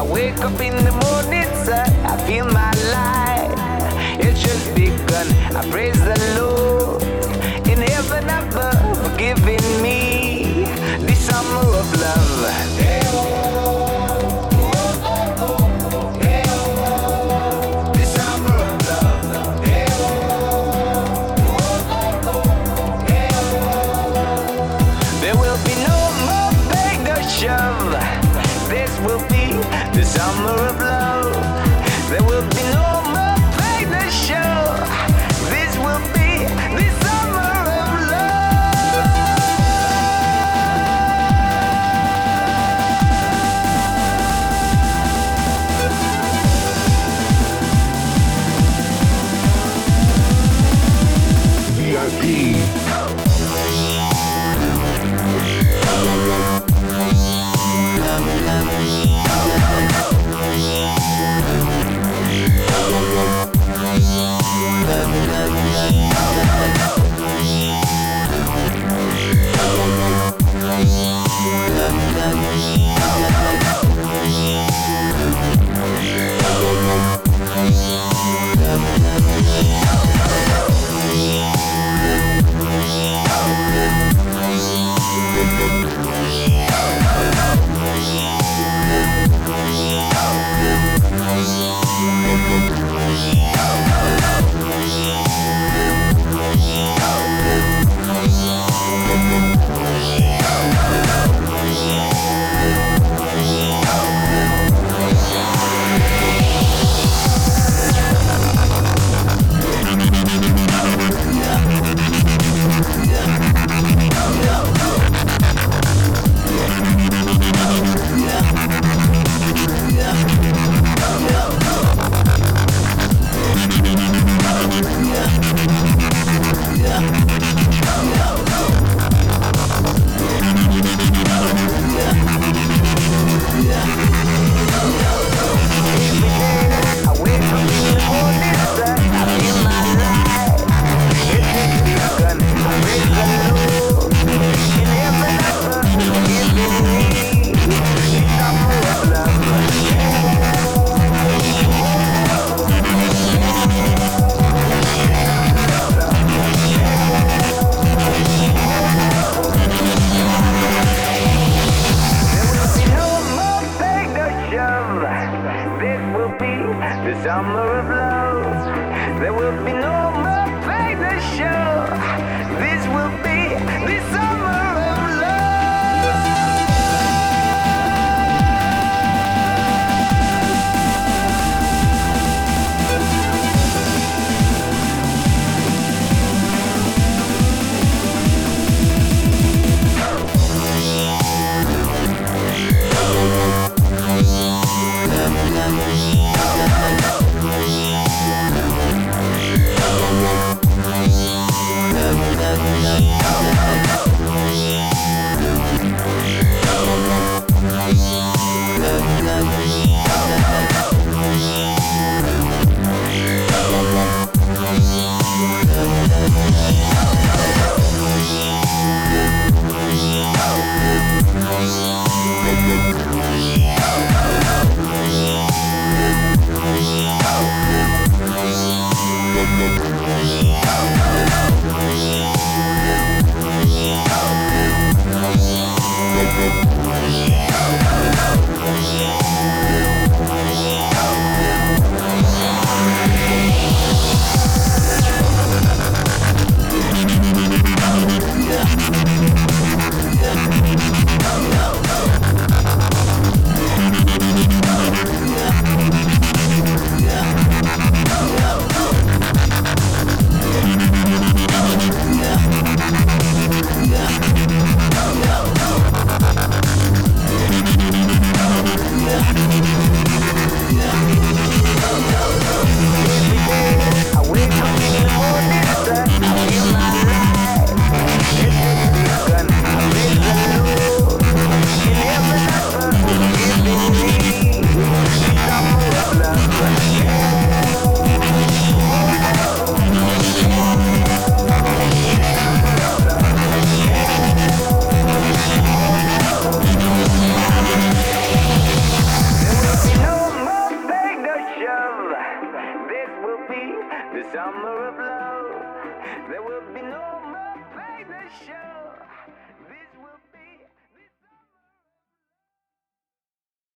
I wake up in the morning, sun, I feel my life. It's just begun. I praise the Lord in heaven above for giving me the summer of love. The summer of love. There will be no more beg or shove. This will be the summer of love. There will be no more beg or shove. This will be the summer of love. VIP. The summer of love. There will be no more pain to show. This will be the summer of love. the summer of love. There will be no more pain to show.